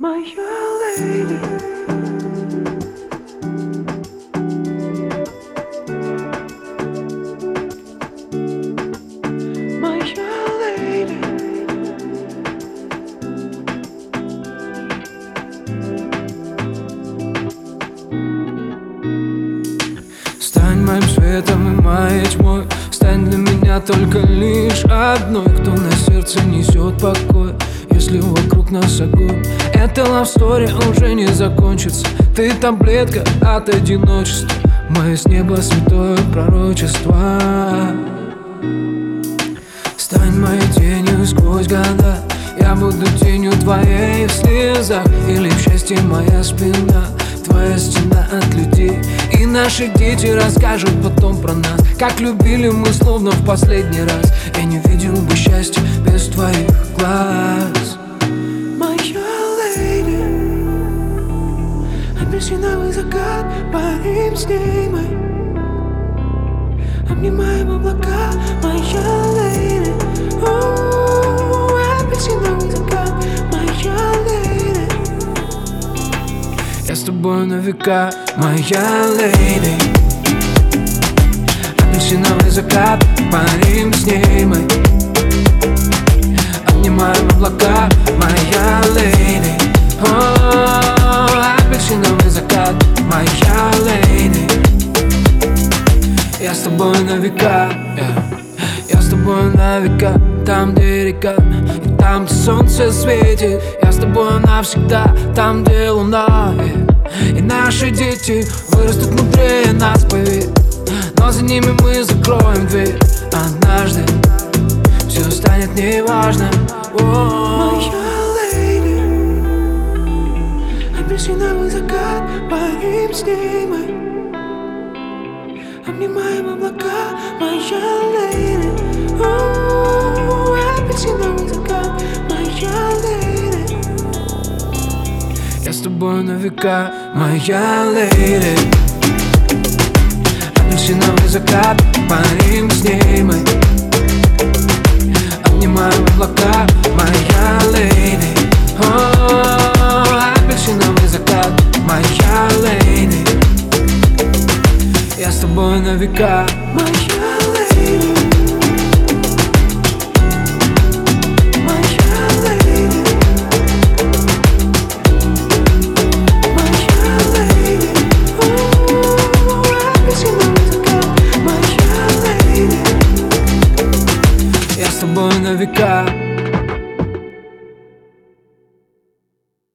Моя леди, моя леди, стань моим светом и моей тьмой. Стань для меня только лишь одной, кто на сердце несет покой, если вокруг нас огонь. Эта love story уже не закончится. Ты таблетка от одиночества, мое с неба святое пророчество. Стань моей тенью сквозь года, я буду тенью твоей в слезах, или в счастье моя спина, твоя стена от людей. И наши дети расскажут потом про нас, как любили мы словно в последний раз. Я не видел бы счастья без твоих глаз. моя леди, апельсиновый закат, парим с ней мы, обнимаем облака. Моя леди, апельсиновый закат, моя леди. Я с тобой на века, моя леди. Апельсиновый закат, парим с ней мы, обнимаем облака. Моя леди, апельсиновый закат, моя леди. Я с тобой на века, я с тобой на века. Там, где река, и там, где солнце светит. Я с тобой навсегда, там, где луна, и наши дети вырастут мудрее нас, поверь. Но за ними мы закроем дверь. Однажды все станет неважно. Моя леди, апельсиновый закат, парим с ней мы, обнимаем облака. Моя леди, апельсиновый закат, моя леди. Я с тобой на века, моя леди. Апельсиновый закат, парим с ней мы, обнимаем облака. Моя леди, апельсиновый закат, моя леди. Я с тобой на века.